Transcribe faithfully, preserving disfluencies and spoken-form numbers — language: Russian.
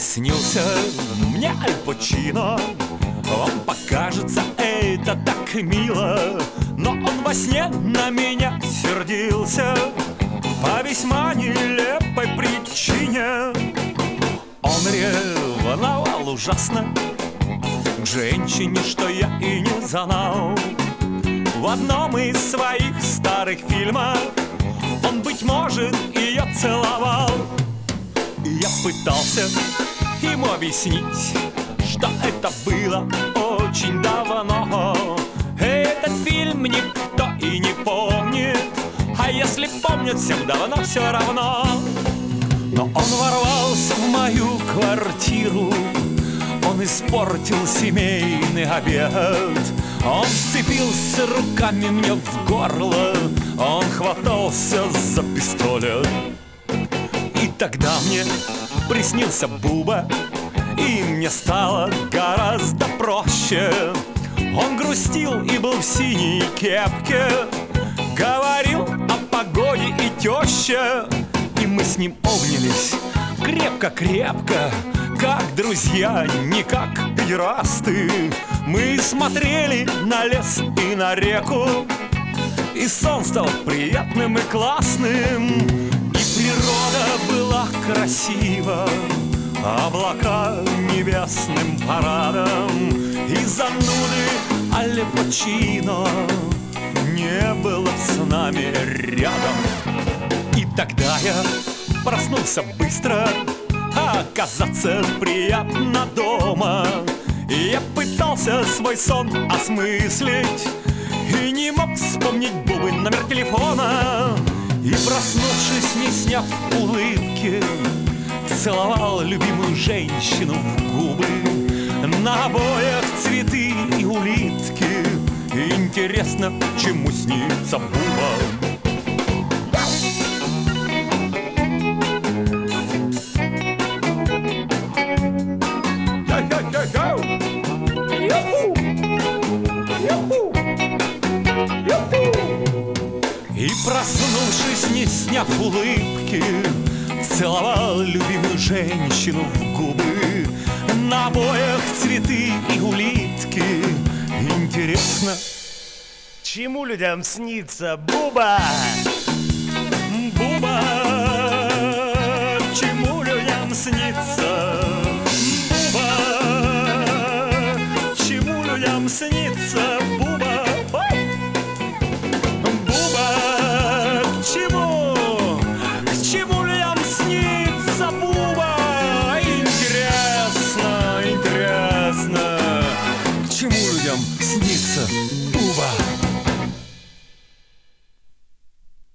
снился мне Аль Пачино. Вам покажется это так мило, но он во сне на меня сердился по весьма нелепой причине. Он ревновал ужасно к женщине, что я и не знал. В одном из своих старых фильмов он, быть может, ее целовал. И я пытался ему объяснить, что это было очень давно. Этот фильм никто и не помнит, а если помнят, всем давно все равно. Но он ворвался в мою квартиру, он испортил семейный обед. Он вцепился руками мне в горло, он хватался за пистолет. И тогда мне приснился Буба, и мне стало гораздо проще. Он грустил и был в синей кепке, говорил о погоде и теще. И мы с ним обнялись крепко-крепко, как друзья, не как педерасты. Мы смотрели на лес и на реку, и сон стал приятным и классным. И природа была красива, облака небесным парадом, и зануды Аль Пачино не было с нами рядом. И тогда я проснулся быстро, а оказаться приятно дома. И я пытался свой сон осмыслить и не мог вспомнить Бубы номер телефона. И проснувшись, не сняв улыбки, целовал любимую женщину в губы. На обоях цветы и улитки. Интересно, чему снится Буба. И проснувшись, не сняв улыбки, целовал любимую женщину в губы. На обоях цветы и улитки. Интересно, чему людям снится Буба? Буба, чему людям снится? Буба, чему людям снится? Буба, ой! Буба, к чему? К чему людям снится Буба? Интересно, интересно, к чему людям снится